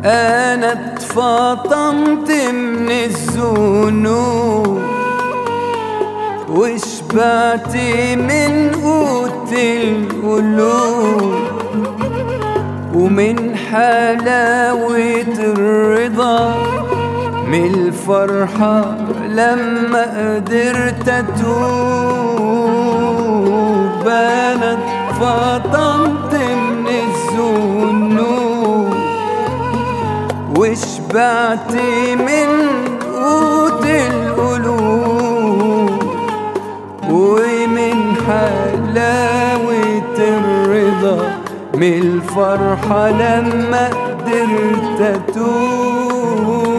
أنا اتفطمت من الذنوب وشبعت من قوت القلوب ومن حلاوة الرضا من الفرحة لما قدرت أتوب. أنا اتفطمت من الذنوب وشبعت من قوت القلوب ومن حلاوة الرضا من الفرحة لما قدرت أتوب.